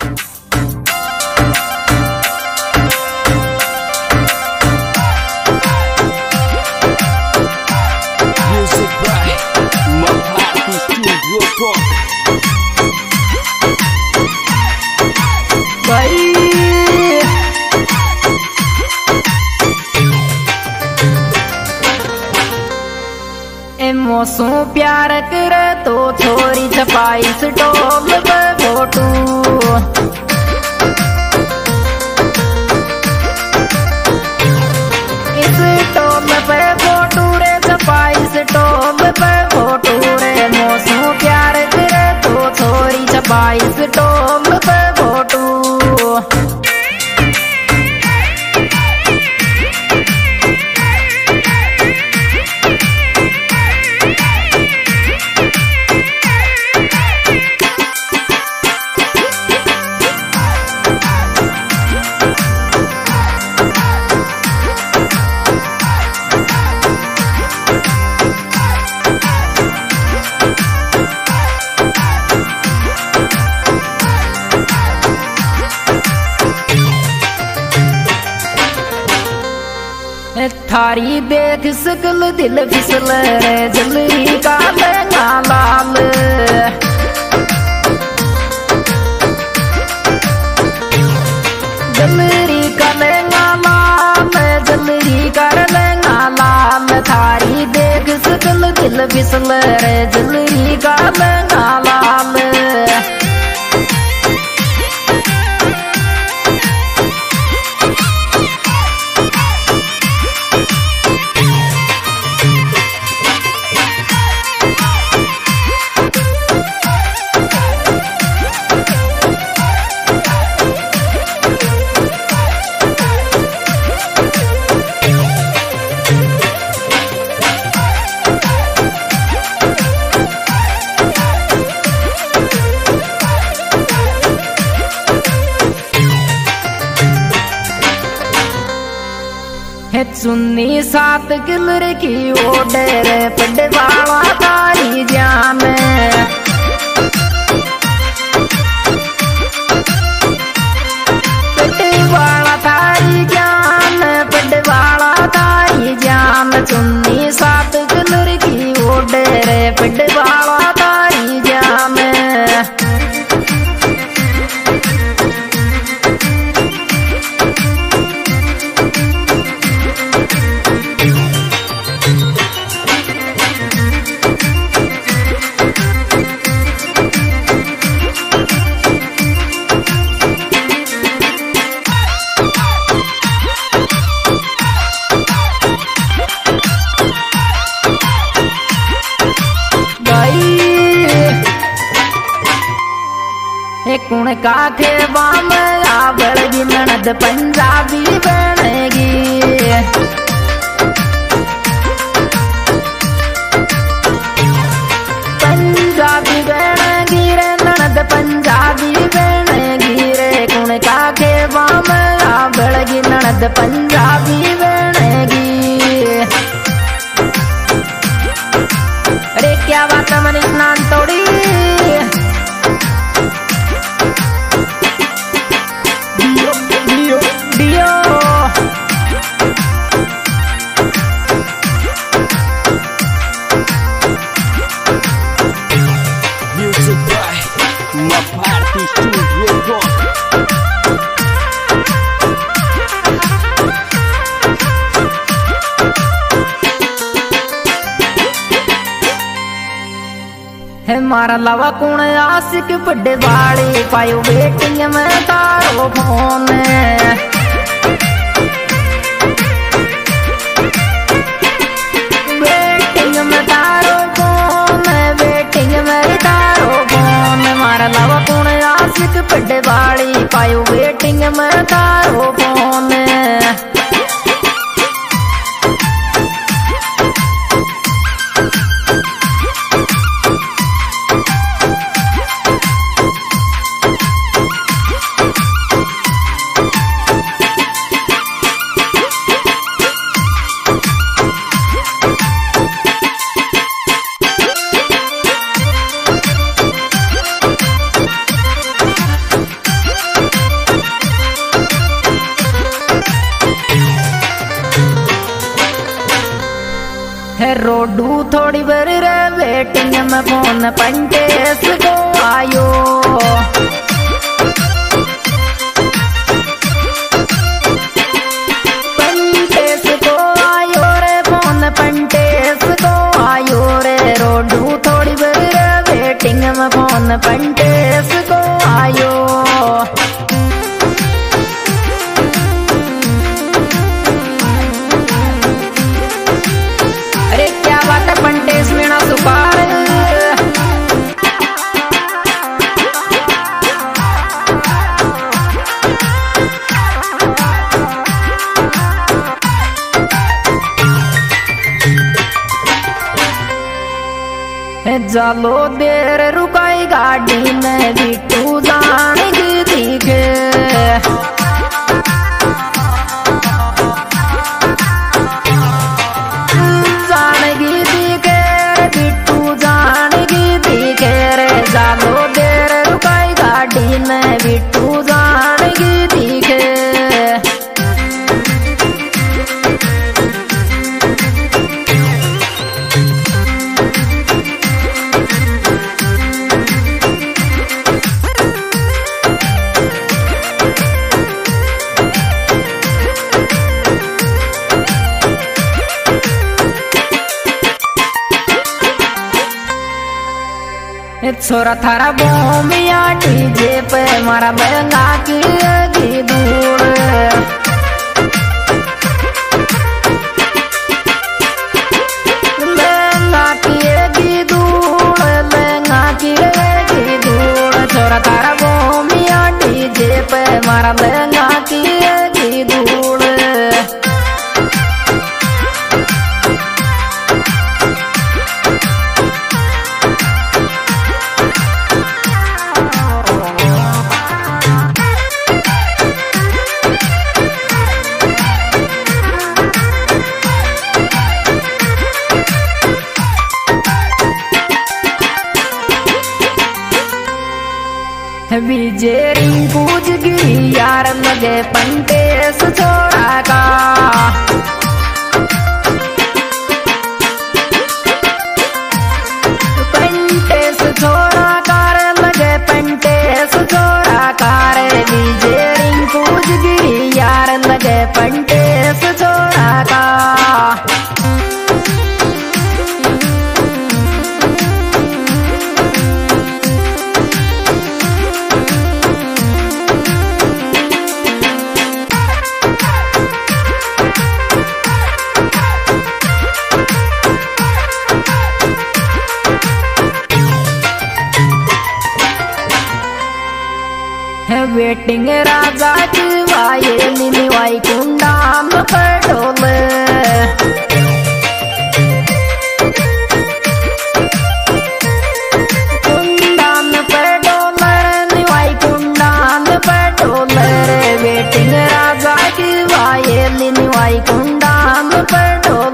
मोसू प्यार करे तो छोरी छपाई स्टॉल पे फोटू इस स्टॉल पे फोटू रे छपाई स्टॉल पे फोटू रे मोसू प्यार करे तो छोरी छपाई स्टॉल पे फोटू थारी देख सकल दिल फिसल रे जलरी का लहंगा लाल जलरी का लहंगा लाल जलरी का लहंगा लाल थारी देख सकल दिल फिसल रे जलरी का लहंगा लाल सुन्नी सात किलर की ओडर पडवाला तारी जाम पडवाला तारी जाम पडवाला तारी जाम सुन्नी सात किलर की ओडर पडवाला तारी जाम कुण का खेवा में आवड़गी ननद पंजाबी बनेगी पंजाबी बनेगी रे ननद पंजाबी बनेगी रे कुण का खेवा में आवड़गी ननद पंजाबी बनेगी अरे क्या बात है मनीष नान तोड़ी मारा लवा कुण आशिक बड़े वाले पायो वेटिंग में तारो फोन वेटिंग में तारो फोन वेटिंग में तारो फोन मारा लवा कुण आशिक बड़े वाले पायो वेटिंग में तारो फोन रोडू थोड़ी बरी रे वेटिंग में फोन पंटेस को आयो। पंटेस को आयो रे फोन पंटेस को आयो रे रोडू थोड़ी बरी रे वेटिंग में फोन पंटेस को आयो। पंटेस मीणा सुकार जालो देर रुकाई गाड़ी में बिट्टू जानेगी दिखे। जालो देर रुकाई गाड़ी में बिट्टू जानेगी दिखे। छोरा थारा बोमिया डीजे पे मारा महंगा की दूर। महंगा की दूर महंगा की दूर। छोरा थारा बोमिया डीजे पे मारा महंगा की दूर। विजय रिंकू गिरी यार लगे पंटेस छोड़ा का। पंटेस छोड़ा कार लगे पंटेस छोड़ा कार। विजय रिंकू गिरी यार लगे पंटेस छोड़ा का। वेटिंग राजा की वाये निवाई कुंडाम पडोल। कुंडाम पडोल निवाई कुंडाम पडोल। वेटिंग राजा की वाये निवाई कुंडाम पडोल।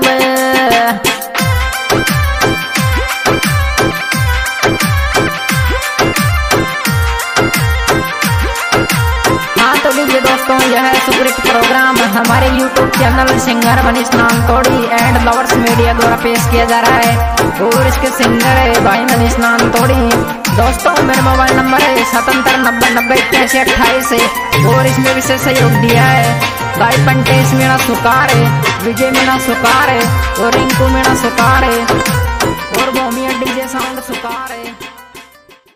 दोस्तों यह सुपरहिट प्रोग्राम हमारे YouTube channel singer Manish Nantodi and lovers media द्वारा पेश किया जा रहा है और इसके सिंगर है भाई मनीष नानतोड़ी। दोस्तों मेरा मोबाइल नंबर है 7790908128 और इसमें विशेष सहयोग दिया है भाई पंटेस मीणा सुकार है, विजय मीणा सुकार है और रिंकू मीणा सुकार है।